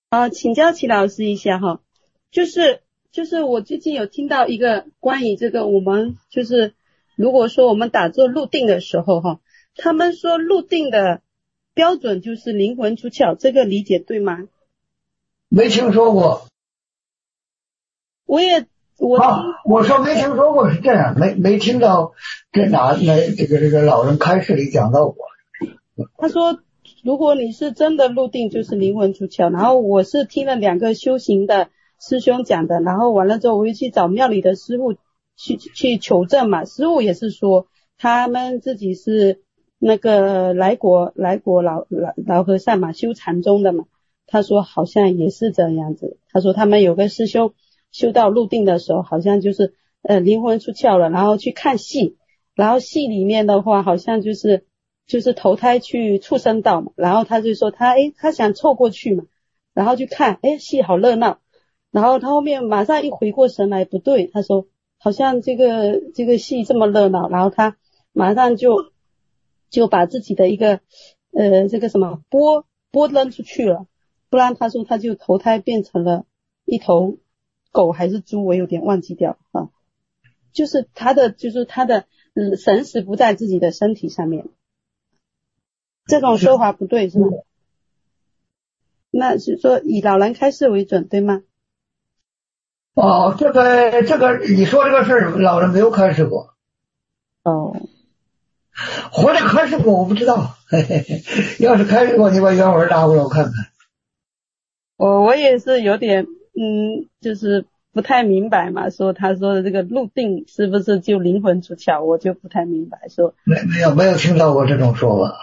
请教齐老师一下哈，就是我最近有听到一个关于这个，我们就是如果说我们打坐入定的时候哈，他们说入定的标准就是灵魂出窍，这个理解对吗？ 没听说过。 我听我说没听说过是这样，没听到这个老人开示里讲到过。 他说如果你是真的入定就是灵魂出窍，然后我是听了2个修行的师兄讲的，然后完了之后我又去找庙里的师傅去求证嘛，师傅也是说他们自己是那个来国老和尚嘛，修禅宗的嘛，他说好像也是这样子，他说他们有个师兄修到入定的时候好像就是灵魂出窍了，然后去看戏，然后戏里面的话好像就是投胎去畜生道嘛，然后他就说他想凑过去嘛，然后去看戏好热闹，然后他后面马上一回过神来，不对，他说好像这个戏这么热闹，然后他马上就把自己的一个这个什么钵扔出去了，不然他说他就投胎变成了一头狗还是猪，我有点忘记掉啊，就是他的神识不在自己的身体上面，这种说法不对是吗？那是说以老人开示为准对吗？ 这个你说这个事儿老人没有开示过。或者开示过我不知道，嘿嘿嘿，要是开示过你把原文拿过来我看看。 我也是有点就是不太明白嘛，说他说的这个入定是不是就灵魂出窍，我就不太明白说。 没有听到过这种说法。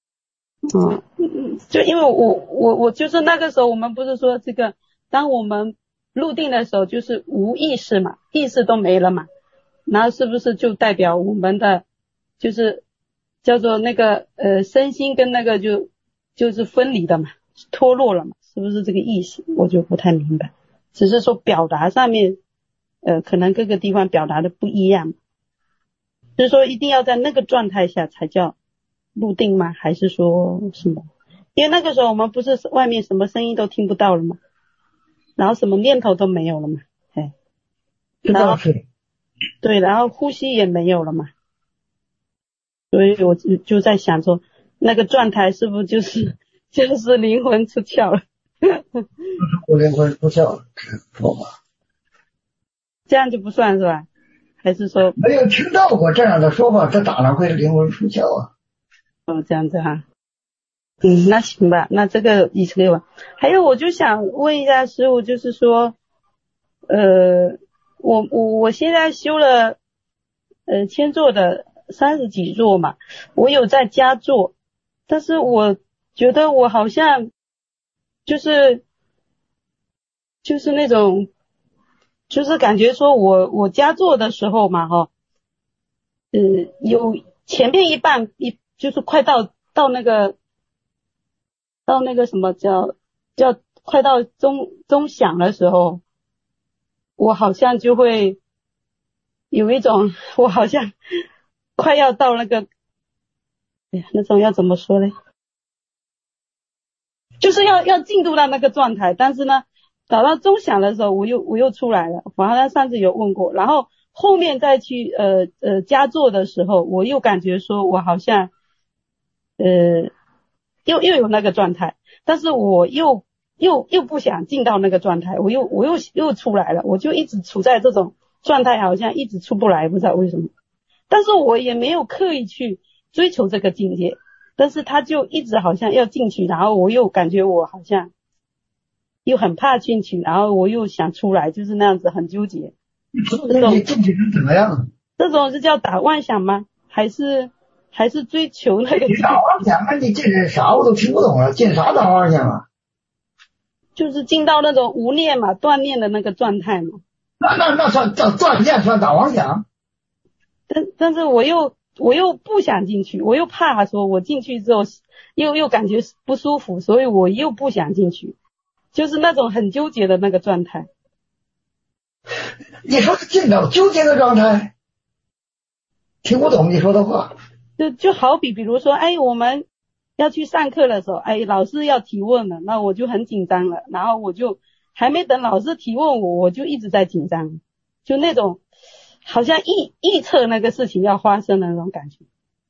就因为我就是那个时候我们不是说这个当我们入定的时候就是无意识嘛，意识都没了嘛，然后是不是就代表我们的就是叫做那个身心跟那个就是分离的嘛，脱落了嘛，是不是这个意思？我就不太明白，只是说表达上面可能各个地方表达的不一样，就是说一定要在那个状态下才叫入定吗？还是说什么？因为那个时候我们不是外面什么声音都听不到了吗？然后什么念头都没有了嘛，然后对，然后呼吸也没有了嘛，所以我就在想说那个状态是不是就是灵魂出窍了？ 灵魂出窍了，说吧， 这样就不算是吧？还是说没有听到过这样的说法，这哪会是灵魂出窍啊？ 这样子哈。那行吧，那这个意思给我。还有我就想问一下师父，就是说我现在修了千座的30几座嘛，我有在家做，但是我觉得我好像就是那种就是感觉说我家做的时候嘛有前面一半就是快到那个什么叫快到钟响的时候，我好像就会有一种我好像快要到那个那种要怎么说呢，就是要进入到那个状态，但是呢找到钟响的时候我又出来了，好像上次有问过，然后后面再去加做的时候，我又感觉说我好像又有那个状态，但是我又不想进到那个状态，我又出来了，我就一直处在这种状态，好像一直出不来，不知道为什么。但是我也没有刻意去追求这个境界，但是他就一直好像要进去，然后我又感觉我好像又很怕进去，然后我又想出来，就是那样子很纠结。 你进去是怎么样？ 这种是叫打妄想吗？还是追求那个？ 你打妄想啊！你这是啥？我都听不懂了，进啥打妄想啊？ 就是进到那种无念嘛，断念的那个状态嘛。 那算断念算打妄想？ 但是我又不想进去，我又怕说我进去之后又感觉不舒服，所以我又不想进去，就是那种很纠结的那个状态。 你说是进到纠结的状态？听不懂你说的话。 就好比如说我们要去上课的时候，老师要提问了，那我就很紧张了，然后我就还没等老师提问我就一直在紧张，就那种好像预测那个事情要发生的那种感觉。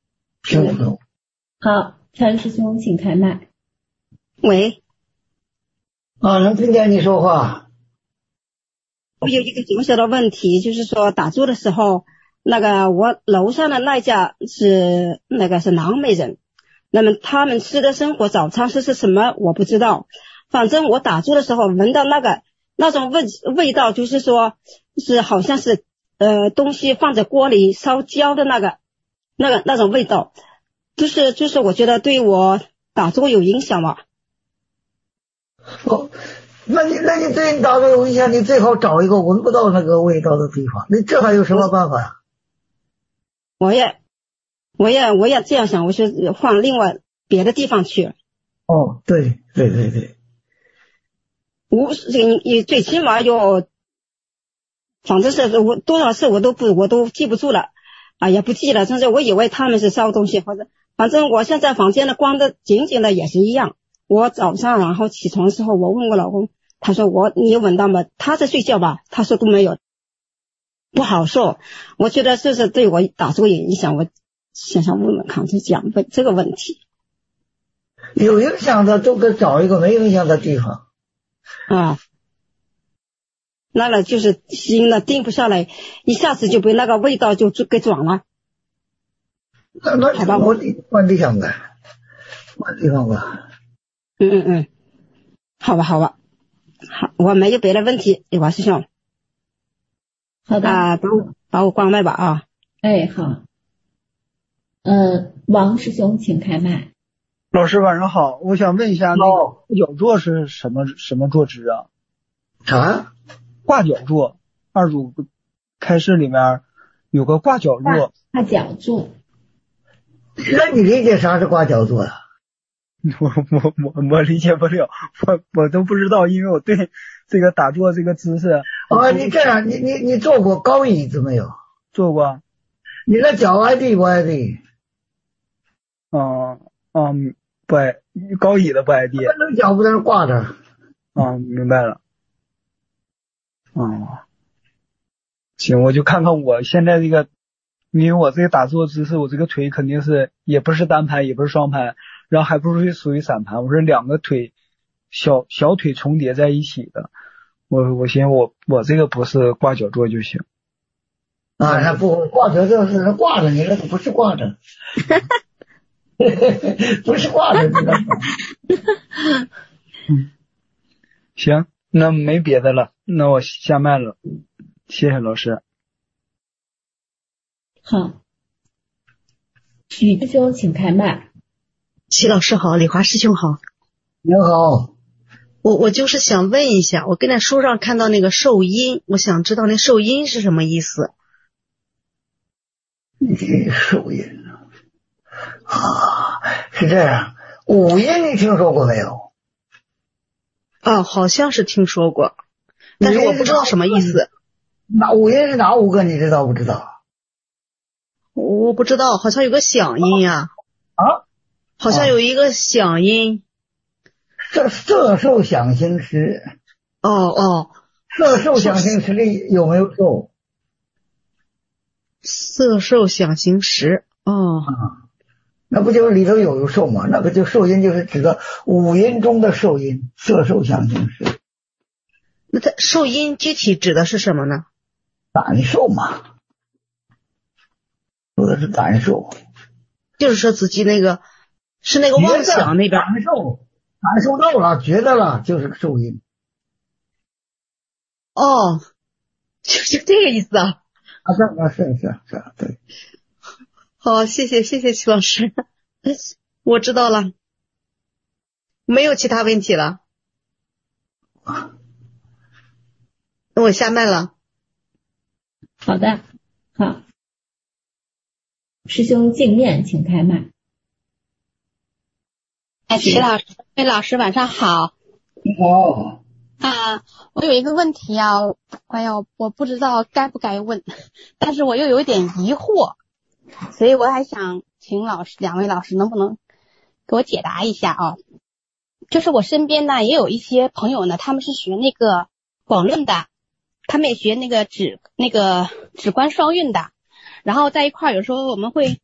好，陈师兄请开麦。 喂， 能听见你说话。 我有一个小小的问题，就是说打坐的时候，那个我楼上的那家是南美人，那么他们吃的生活早餐是什么我不知道，反正我打坐的时候闻到那种味道，就是说是好像是东西放在锅里烧焦的那种味道，就是我觉得对我打坐有影响嘛。 那你对你打坐有影响，你最好找一个闻不到那个味道的地方，你这还有什么办法呀？ 我也这样想，我是换另外别的地方去。 对， 你最起码有，反正是我多少次我都记不住了，也不记了，甚至我以为他们是烧东西，或者反正我现在房间的关的紧紧的也是一样。我早上然后起床的时候，我问我老公，他说你闻到吗？他在睡觉吧？他说都没有，不好说。我觉得这是对我打坐有影响，我想问问看，就讲这个问题。 有影响的都得找一个没影响的地方。 那就是心呢定不下来，一下子就被那个味道就给转了。 那好吧，换地方吧。 好吧，好，我没有别的问题，王师兄。 好的， 把我关麦吧啊。 好。王师兄请开麦。 老师晚上好，我想问一下，那个挂脚坐是什么坐姿啊？ 啥？ 挂脚坐，二组开示里面有个挂脚坐。 挂脚坐。 那你理解啥是挂脚坐呀？ 我理解不了，我都不知道，因为我对这个打坐这个姿势。 你这样，你坐过高椅子没有？ 坐过。 你那脚挨地不挨地？ 不挨，高椅子不挨地。 那脚不在那挂着。 明白了。行，我就看看我现在这个，因为我这个打坐姿势，我这个腿肯定是也不是单盘，也不是双盘，然后还不是属于散盘，我是两个腿小腿重叠在一起的。我寻思我这个不是挂脚坐就行。 那不挂脚坐是挂着，你那个不是挂着。不是挂着。 行，那没别的了，那我下麦了，谢谢老师。 好，许师兄请开麦。 齐老师好，李华师兄好。 你好。 我就是想问一下，我跟在书上看到那个受阴，我想知道那受阴是什么意思。 受阴是这样，五阴你听说过没有？ 好像是听说过，但是我不知道什么意思。 那五阴是哪5个？你知道不知道？ 我不知道，好像有个响音呀。好像有一个响音。 色受想行识。色受想行识里有没有受？ 色受想行识。 那不就是里头有受吗？那个就受阴，就是指的五阴中的受阴，色受想行识。 那它受阴具体指的是什么呢？ 感受嘛，说的是感受， 就是说自己那个是那个妄想那边感受到了，觉得了，就是受阴。 就这个意思啊。 是，对。 好，谢谢齐老师，我知道了，没有其他问题了。那我下麦了。 好的，好。师兄镜面请开麦。 齐老师，魏老师晚上好。 你好。 我有一个问题啊，我不知道该不该问，但是我又有点疑惑，所以我还想请两位老师能不能给我解答一下啊。就是我身边呢也有一些朋友呢，他们是学那个广论的，他们也学那个止观双运的，然后在一块儿有时候我们会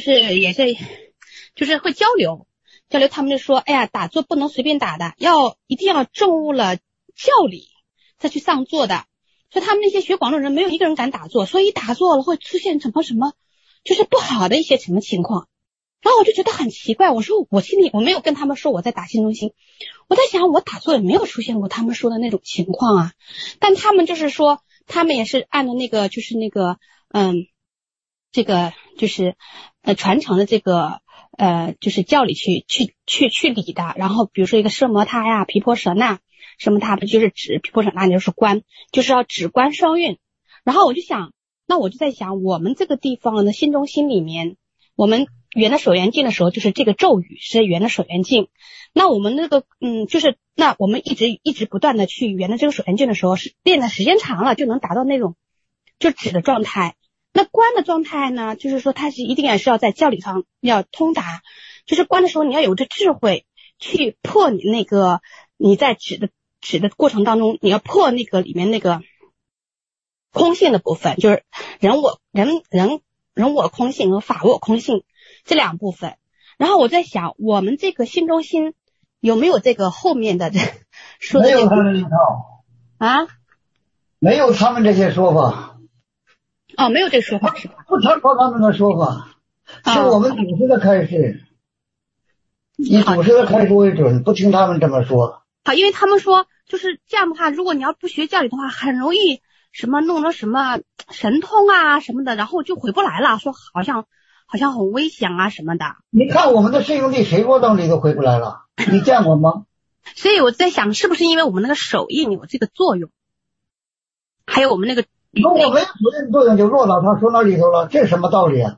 就是会交流，他们就说，哎呀，打坐不能随便打的，一定要证悟了教理再去上座的。所以他们那些学广论人没有一个人敢打坐，所以打坐了会出现什么就是不好的一些什么情况。然后我就觉得很奇怪，我说我心里我没有跟他们说我在打心中心，我在想我打坐也没有出现过他们说的那种情况啊，但他们就是说他们也是按照那个就是那个这个就是传承的这个就是教理去理的。然后比如说一个奢摩他呀、毗婆舍那，奢摩他不就是指，毗婆舍那就是观，就是要止观双运。然后我就在想我们这个地方的心中心里面，我们圆的手缘境的时候，就是这个咒语是圆的手缘境。那我们那个就是那我们一直不断的去圆的这个手缘境的时候，是练的时间长了就能达到那种就止的状态。那观的状态呢，就是说它是一定也是要在教理上要通达，就是观的时候你要有这智慧去破你在止的过程当中，你要破那个里面那个空性的部分，就是人我空性和法我空性这两部分。然后我在想我们这个心中心有没有这个后面的说的没有他们这一套啊？ 没有他们这些说法。 哦，没有这个说法是吧？ 不参考他们的说法，是我们祖师的开示，以祖师的开示为准，不听他们这么说。 好，因为他们说就是这样的话，如果你要不学教理的话，很容易弄成什么神通啊什么的，然后就回不来了，说好像很危险啊什么的。 你看我们的师兄弟谁落到里头回不来了？你见过吗？ 所以我在想，是不是因为我们那个手印有这个作用，还有我们那个如果没有手印作用，就落到他说那里头了，这是什么道理啊？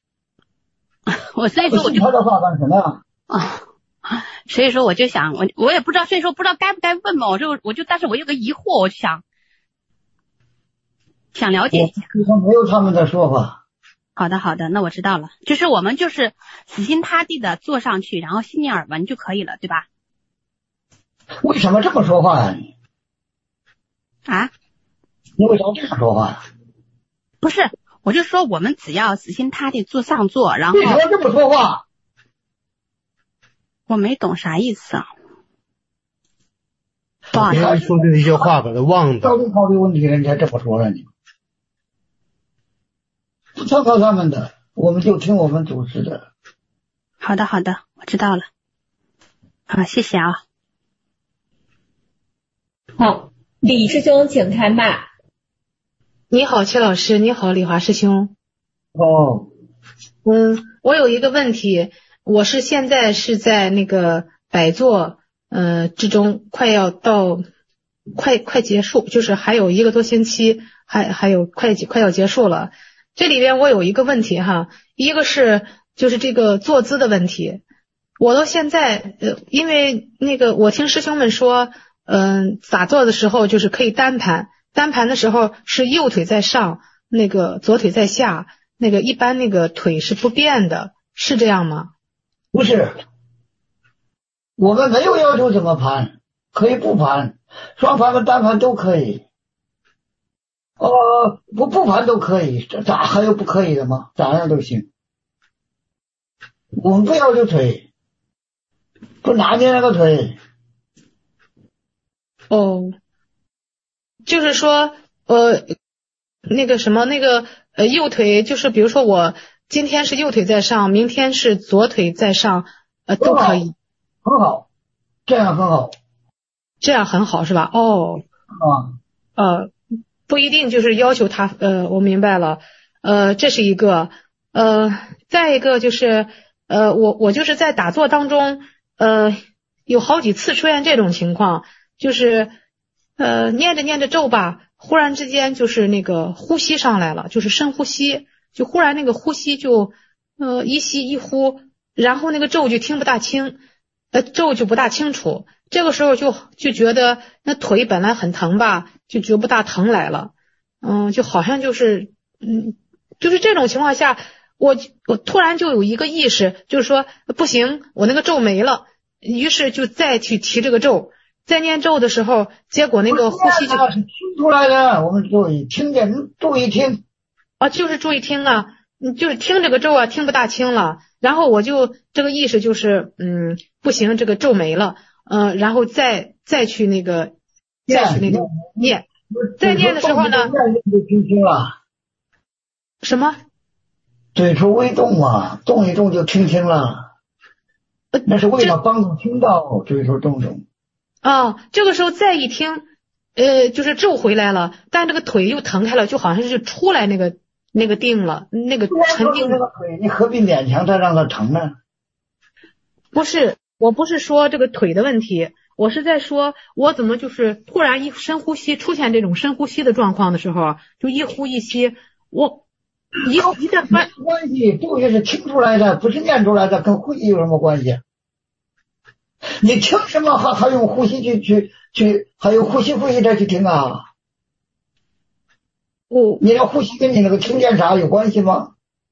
所以说我就他的话干什么呀？ 所以说我就想，我也不知道，所以说不知道该不该问嘛，但是我有个疑惑，我就想了解一下。 没有他们的说法。 好的，那我知道了，就是我们就是死心塌地的坐上去，然后心念耳闻就可以了，对吧？ 为什么这么说话呀？你为啥这样说话呀？ 不是，我就说我们只要死心塌地坐上座，然后为什么这么说话？ 我没懂啥意思啊。 不好意思，说的一些话把它忘到的。 底考虑问题人家这么说了，你不参考他们的，我们就听我们祖师的。 好的，我知道了。好，谢谢啊。 好，李师兄请开麦。 你好，阙老师，你好，李华师兄。我有一个问题，我是现在是在那个摆坐之中，快结束，就是还有1个多星期，还有快要结束了。这里边我有一个问题哈，一个是就是这个坐姿的问题。我到现在因为那个我听师兄们说打坐的时候就是可以单盘的时候是右腿在上，那个左腿在下，那个一般那个腿是不变的，是这样吗？ 不是，我们没有要求怎么盘，可以不盘，双盘和单盘都可以。不盘都可以，咋还有不可以的吗？咋样都行。我们不要求腿，不拿捏那个腿。 就是说那个什么那个右腿，就是比如说我今天是右腿在上，明天是左腿在上，都可以。 很好，这样很好。 这样很好是吧？不一定就是要求他我明白了。这是一个。再一个就是我就是在打坐当中有好几次出现这种情况，就是念着咒吧，忽然之间就是那个呼吸上来了，就是深呼吸，就忽然那个呼吸就一吸一呼，然后那个咒就听不大清，咒就不大清楚。这个时候就觉得那腿本来很疼吧，就觉不大疼来了。就好像就是就是这种情况下， 我突然就有一个意识，就是说不行，我那个咒没了，于是就再去提这个咒，在念咒的时候，结果那个呼吸就是听出来的，我们注意听见，注意听啊，就是注意听啊，就是听这个咒啊，听不大清了，然后我就这个意识就是不行，这个咒没了，然后再去那个念，在念的时候呢， 就听清了。 什么？ 嘴唇微动嘛，动一动就听清了。那是为了帮助听到嘴唇动动。 这个时候再一听，就是咒回来了，但这个腿又腾开了，就好像是出来那个定了，那个沉定这个腿，你何必勉强它让它疼呢？ 不是，我不是说这个腿的问题，我是在说我怎么就是突然一深呼吸，出现这种深呼吸的状况的时候，就一呼一吸，我一旦关系，咒语是听出来的，不是念出来的，跟呼吸有什么关系？你听什么还用呼吸去还有呼吸再去听啊？你的呼吸跟你那个听见啥有关系吗？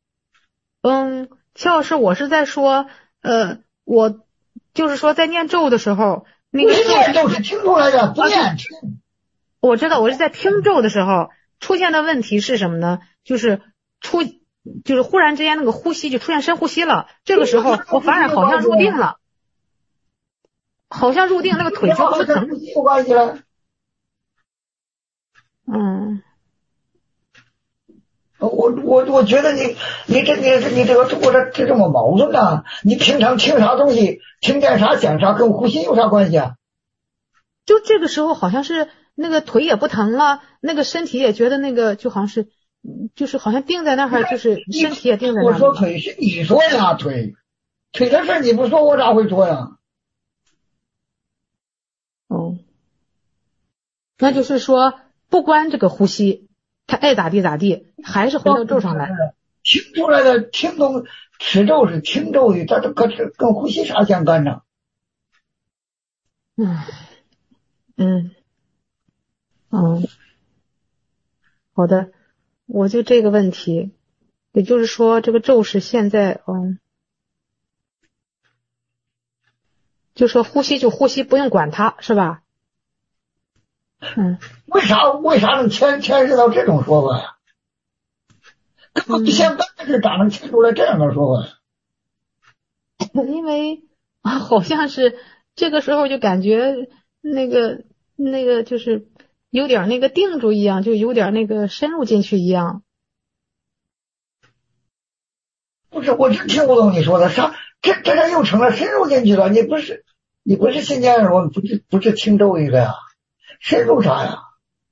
齐老师，我是在说，我就是说在念咒的时候，那个念咒是听出来的，不念听。 我知道，我是在听咒的时候出现的问题是什么呢？就是忽然之间那个呼吸就出现深呼吸了，这个时候我反而好像入定了。好像入定，那个腿就不疼。 有关系了。我觉得你这个这这么矛盾啊！你平常听啥东西，听见啥讲啥，跟呼吸有啥关系啊？ 就这个时候好像是那个腿也不疼了，那个身体也觉得那个就好像是，就是好像定在那儿，就是身体也定在那儿。 我说腿是你说呀，腿的事你不说，我咋会说呀？ 那就是说，不关这个呼吸，他爱咋地咋地，还是回到咒上来。 听出来的听懂持咒是听咒语，它这跟呼吸啥相干呢？ 好的，我就这个问题，也就是说，这个咒是现在就说呼吸就呼吸，不用管它，是吧？ 为啥能牵涉到这种说法呀？现在是咋能牵出来这样的说法呀？ 因为好像是这个时候就感觉那个就是有点那个定住一样，就有点那个深入进去一样。 不是，我真听不懂你说的啥，这又成了深入进去了。你不是新疆人，我不是听咒语的呀。深入啥呀？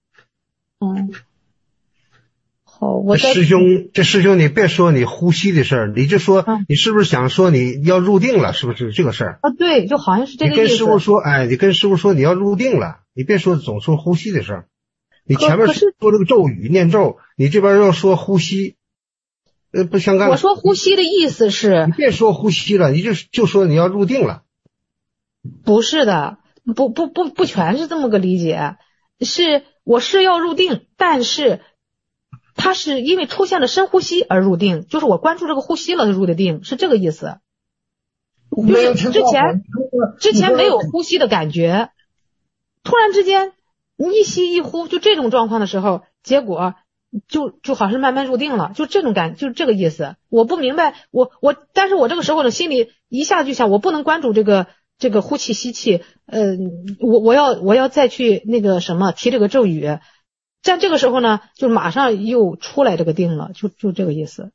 好， 师兄，你别说你呼吸的事儿，你就说你是不是想说你要入定了，是不是这个事儿？ 对，就好像是这个意思。 你跟师傅说你要入定了，你别说总说呼吸的事儿。你前面说这个咒语念咒，你这边要说呼吸，不相干。 我说呼吸的意思是， 你别说呼吸了，你就说你要入定了。 不是的。不全是这么个理解，我是要入定，但是它是因为出现了深呼吸而入定，就是我关注这个呼吸了入的定，是这个意思。就是之前没有呼吸的感觉，突然之间一吸一呼，就这种状况的时候，结果就好像慢慢入定了，就这种就是这个意思。我不明白，但是我这个时候呢，心里一下就想，我不能关注这个呼气吸气，我要再去那个什么提这个咒语，但这个时候呢，就马上又出来这个定了，就这个意思。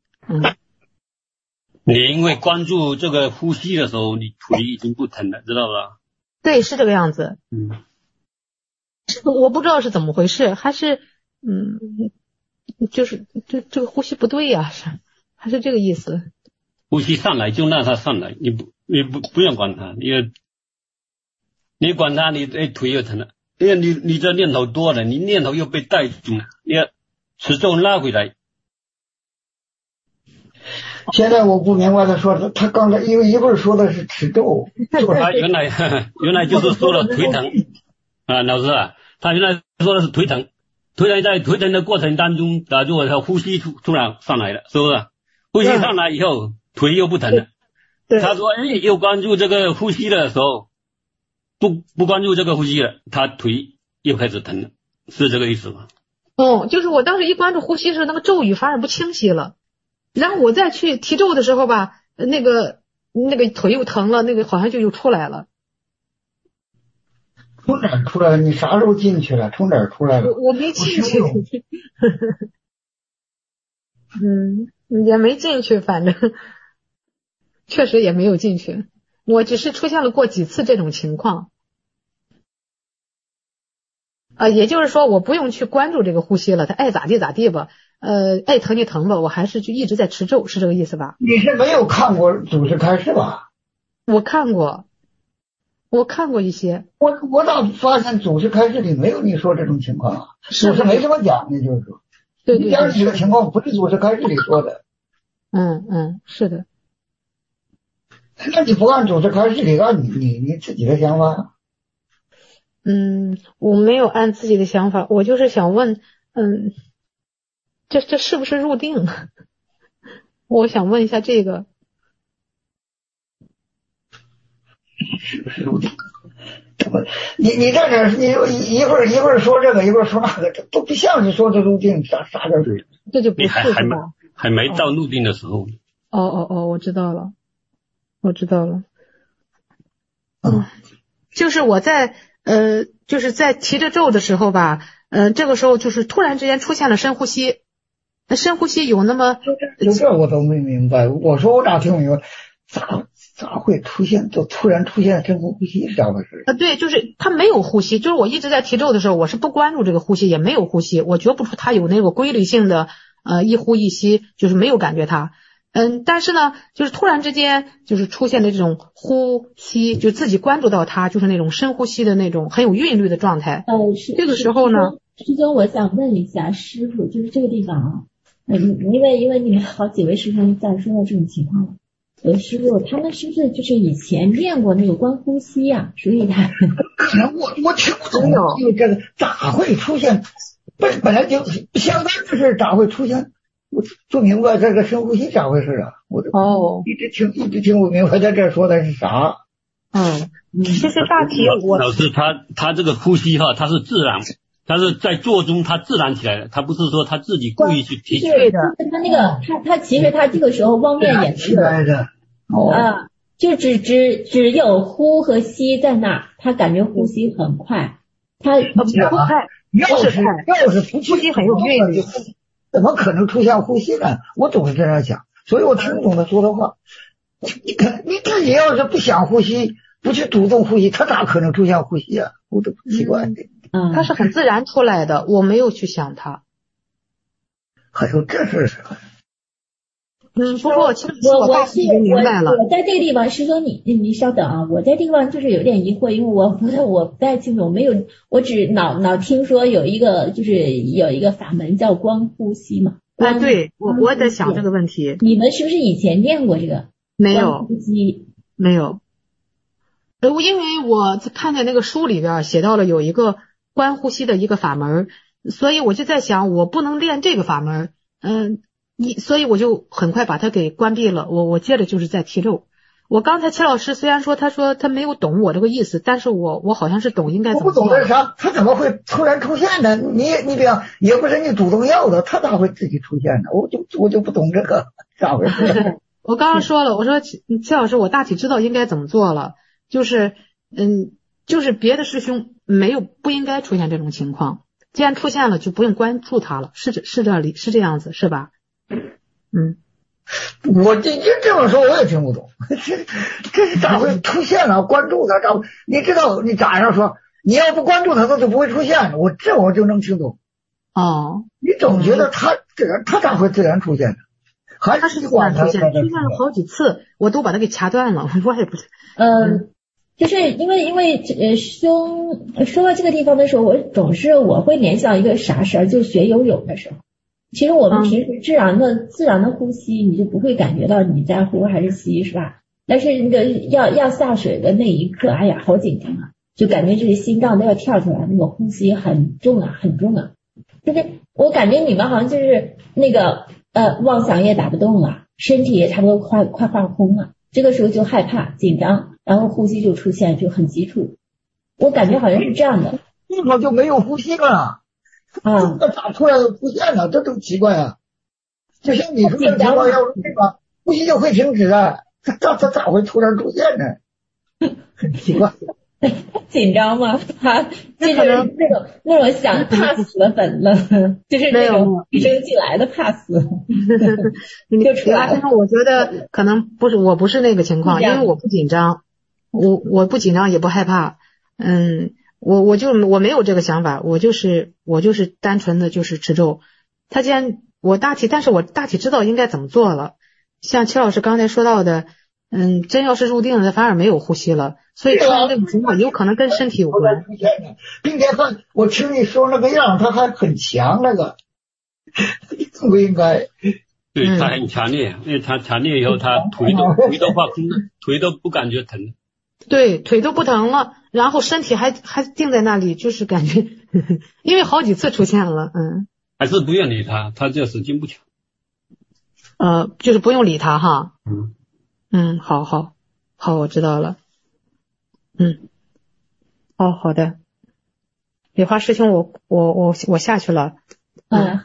你因为关注这个呼吸的时候，你腿已经不疼了，知道吧？ 对，是这个样子。我不知道是怎么回事，还是就是这个呼吸不对呀，还是这个意思。 呼吸上来就让它上来，你不用管它，你管它，你腿又疼了，因为你这念头多了，你念头又被带住了，你要持咒拉回来。 现在我不明白他说的，他刚才因为一会儿说的是持咒， 他原来就是说了腿疼啊，老师啊，他原来说的是腿疼，在腿疼的过程当中，打住呼吸突然上来了，是不是？ 呼吸上来以后，腿又不疼了。他说，又关注这个呼吸的时候，不关注这个呼吸了，他腿又开始疼了，是这个意思吗？ 就是我当时一关注呼吸的时候，那个咒语反而不清晰了。然后我再去提咒的时候吧，那个腿又疼了，那个好像就又出来了。 从哪儿出来了？你啥时候进去了？从哪儿出来了？ 我没进去。也没进去，反正确实也没有进去。我只是出现了过几次这种情况。也就是说我不用去关注这个呼吸了，他爱咋地咋地吧，爱疼就疼吧，我还是就一直在持咒，是这个意思吧？ 你是没有看过祖师开示吧？ 我看过一些。 我咋发现祖师开示里没有你说这种情况啊？祖师没这么讲的，就是说， 对， 你讲这个情况不是祖师开示里说的。 是的。 那你不按祖师开示里按你自己的想法？ 我没有按自己的想法，我就是想问，这是不是入定？我想问一下这个。 是不是入定？你在这儿，你一会儿说这个，一会儿说那个，这都不像你说的入定，啥叫对？ 这就不是是吧？ 还没到入定的时候。 我知道了。就是我在就是在提着咒的时候吧，这个时候就是突然之间出现了深呼吸，深呼吸有那么就这我都没明白。我说我咋听不明白？咋会出现就突然出现深呼吸是咋回事？ 对，就是他没有呼吸，就是我一直在提咒的时候，我是不关注这个呼吸，也没有呼吸，我觉不出他有那个规律性的一呼一吸，就是没有感觉他。但是呢，就是突然之间就是出现的这种呼吸，就自己关注到它，就是那种深呼吸的那种很有韵律的状态。这个时候呢， 师兄，我想问一下师傅，就是这个地方啊，因为你们好几位师兄在说到这种情况了，师傅他们是不是就是以前练过那个观呼吸呀？所以他可能我听不懂，因为这个咋会出现？本来就相当的事咋会出现？我不明白这个深呼吸咋回事啊？我一直听不明白在这说的是啥。 其实大体老师他这个呼吸哈，他是自然，但是在做中他自然起来的，他不是说他自己故意去提起来的。 他那个他其实他这个时候妄念也起来的。 就只有呼和吸在那儿，他感觉呼吸很快，他不快，要是呼吸很有韵律。怎么可能出现呼吸呢？我总是这样想，所以我听不懂他说的话。你自己要是不想呼吸，不去主动呼吸，他咋可能出现呼吸啊？我都奇怪的。 他是很自然出来的，我没有去想他。 还有这事是？ 不过其实我大体已经明白了。 我在这个地方，师兄你稍等啊，我在这个地方就是有点疑惑，因为我不太清楚，我只脑听说有一个法门叫观呼吸嘛。 对，我在想这个问题。 你们是不是以前练过这个？ 没有， 呼吸没有。因为我看在那个书里边写到了有一个观呼吸的一个法门，所以我就在想，我不能练这个法门，所以我就很快把它给关闭了。我接着就是在提咒。我刚才齐老师虽然说他说他没有懂我这个意思，但是我好像是懂应该怎么做。 我不懂这是啥？他怎么会突然出现呢？你这样也不是你主动要的，他咋会自己出现呢？我就不懂这个咋回事。 我刚刚说了，我说齐老师，我大体知道应该怎么做了，就是别的师兄不应该出现这种情况，既然出现了就不用关注他了，是这样子是吧？ 我这么说我也听不懂，这是咋会出现了？关注他咋？你知道你咋样说？你要不关注他，他就不会出现。我就能听懂。你总觉得他咋会自然出现呢？还是自然出现了好几次，我都把他给掐断了。我也不是。 就是因为师兄说到这个地方的时候，我会联想一个啥事儿，就是学游泳的时候。其实我们平时自然的呼吸，你就不会感觉到你在呼还是吸，是吧？但是那个要下水的那一刻，哎呀，好紧张啊，就感觉这个心脏都要跳出来，那个呼吸很重啊，很重啊。就是我感觉你们好像就是那个妄想也打不动了，身体也差不多快化空了，这个时候就害怕紧张，然后呼吸就出现就很急促，我感觉好像是这样的。 地方就没有呼吸了，这咋突然出现了？这都奇怪啊！就像你说的情况，要是这个呼吸就会停止啊，这咋会突然出现呢？很奇怪。 紧张吗？他就是那种想怕死的本能，就是那种与生俱来的怕死就出来了。 我觉得可能不是，我不是那个情况，因为我不紧张，我不紧张也不害怕，我没有这个想法，我就是单纯的就是持咒。他既然但是我大体知道应该怎么做了。像齐老师刚才说到的，真要是入定了，他反而没有呼吸了，所以出现这种情况有可能跟身体有关。 并且我听你说那个样，他还很强，那个不应该。 对，他很强烈，因为他强烈以后，他腿都化空了，腿都不感觉疼。 对，腿都不疼了，然后身体还定在那里，就是感觉因为好几次出现了， 还是不愿理他，他就是筋不强。 就是不用理他哈。好，我知道了。好的。李花师兄，我下去了。 好的。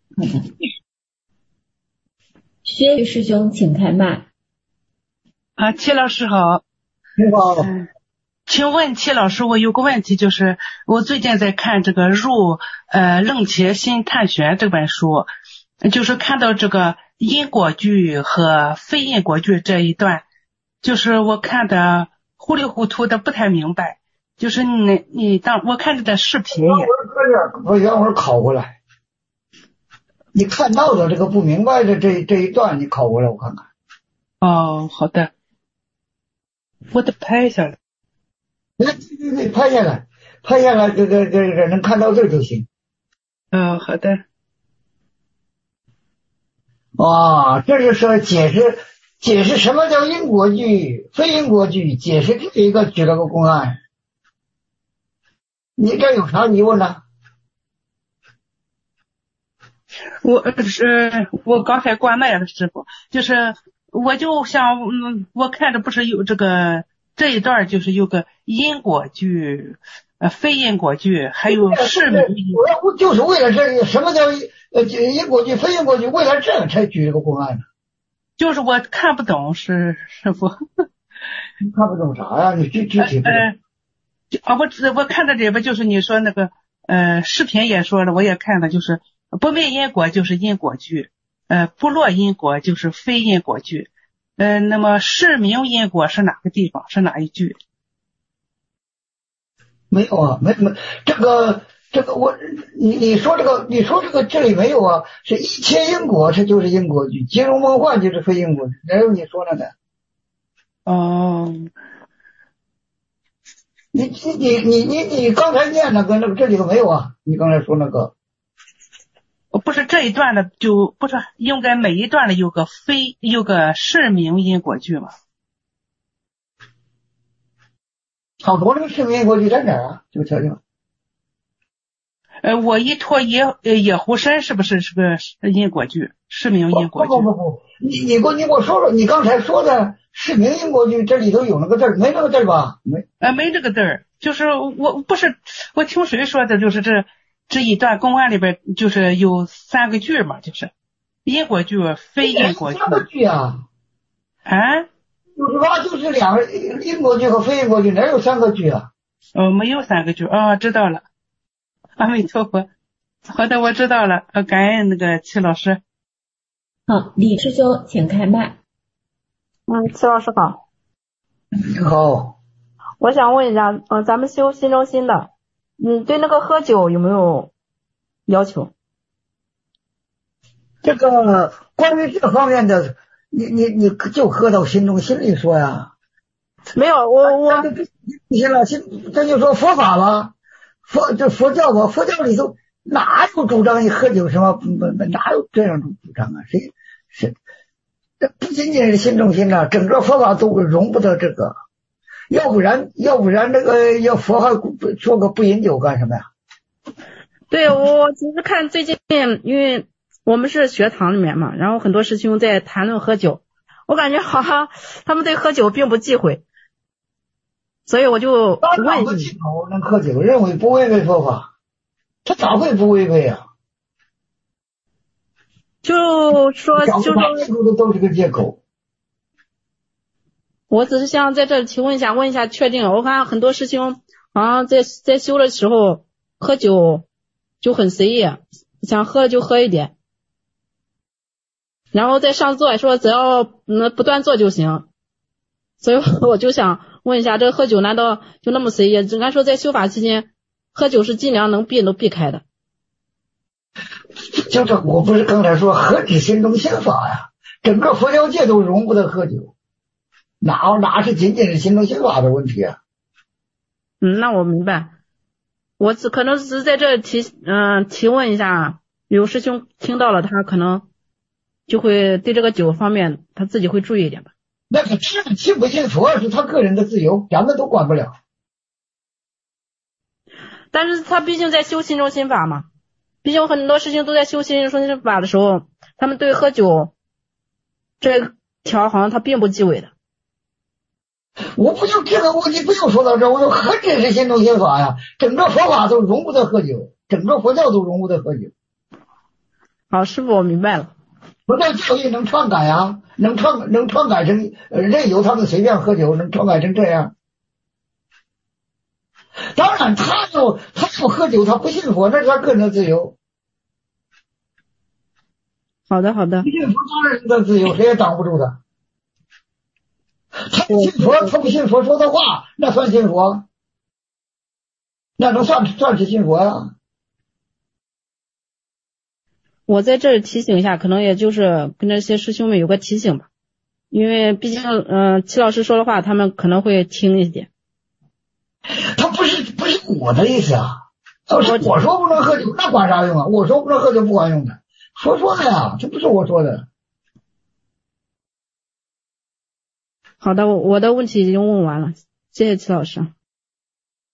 薛师兄，请开麦。 齐老师好。 你好。 请问齐老师，我有个问题，就是我最近在看这个入楞伽心探玄这本书，就是看到这个因果句和非因果句这一段，就是我看的糊里糊涂的不太明白，就是我看着的视频也。 我等会儿考过来，你看到的这个不明白的这一段，你考过来我看看。 哦，好的，我得拍下来。 对，拍下来，这能看到这就行。 好的。 这就是说解释什么叫因果句、非因果句，解释这一个举了个公案。你这有啥疑问呢？ 我刚才关麦了，师傅，就是我就想，我看着不是有这一段，就是有个因果句、非因果句，还有是名。 我就是为了这个，什么叫因果句、非因果句？为了这个才举这个公案呢。 就是我看不懂，师傅。 你看不懂啥呀？你具体我看到这边就是你说那个视频也说了，我也看了，就是不灭因果就是因果句，不落因果就是非因果句。那么是名因果是哪个地方？是哪一句？ 没有啊，没这个你说这个这里没有啊，是一切因果它就是因果句，金融梦幻就是非因果句，哪有你说那个？你刚才念那个这里头没有啊？你刚才说那个。 不是这一段的，就不是应该每一段的有个是名因果句吗？ 好多那个是名因果句在哪儿啊？就瞧瞧。 我依托野狐身是不是个因果句？是名因果句？ 不，你给我说说，你刚才说的是名因果句这里头有那个字没那个字吧？ 没这个字，就是我听谁说的，就是这一段公案里边就是有3个句嘛，就是因果句、非因果句。 3个句啊？就是2个因果句和非因果句，哪有3个句啊？ 没有3个句。知道了。阿弥陀佛。好的，我知道了。感恩那个齐老师。 好，李师兄，请开麦。 齐老师好。 你好。 我想问一下，咱们修心中心的，对那个喝酒有没有要求？ 这个关于这方面的，你就喝到心中心里说呀。 没有，我行了，这就说佛法吧，佛教吧，佛教里头哪有主张你喝酒什么？哪有这样的主张啊？谁这不仅仅是心中心啊，整个佛法都容不得这个。要不然这个要佛还说个不饮酒干什么呀？ 对，我其实看最近，因为我们是学堂里面嘛，然后很多师兄在谈论喝酒，我感觉好像他们对喝酒并不忌讳，所以我就问一下， 能喝酒，认为不违背佛法，他咋会不违背啊？ 就说都是个借口。 我只是想在这里提问一下确定。我看很多师兄好像在修的时候喝酒就很随意，想喝就喝一点，然后在上座说只要不断做就行。所以我就想问一下，这喝酒难道就那么随意？应该说在修法期间喝酒是尽量能避都避开的。 就是我不是刚才说何止心中心法呀，整个佛教界都容不得喝酒，哪是仅仅是心中心法的问题啊？ 那我明白，我可能只是在这提问一下，有师兄听到了，他可能就会对这个酒方面他自己会注意一点吧。 那个信不信佛是他个人的自由，咱们都管不了。 但是他毕竟在修心中心法嘛。毕竟很多事情都在修心中心法的时候，他们对喝酒这条好像他并不忌讳的。 我不就这个问题不就说到这，我说何止是心中心法呀，整个佛法都容不得喝酒，整个佛教都容不得喝酒。 好，师傅我明白了。 佛教教义能篡改啊，能篡改成任由他们随便喝酒，能篡改成这样。当然他要喝酒，他不信佛，那是他个人的自由。 好的。 不信佛当然是他自由，谁也挡不住他。他信佛，他不信佛说的话，那算信佛？那能算是信佛呀？ 我在这儿提醒一下，可能也就是跟这些师兄们有个提醒吧，因为毕竟齐老师说的话，他们可能会听一点。 他不是我的意思啊，要是我说不能喝酒，那管啥用啊？我说不能喝酒不管用的，说的呀，这不是我说的。 好的，我的问题已经问完了，谢谢齐老师。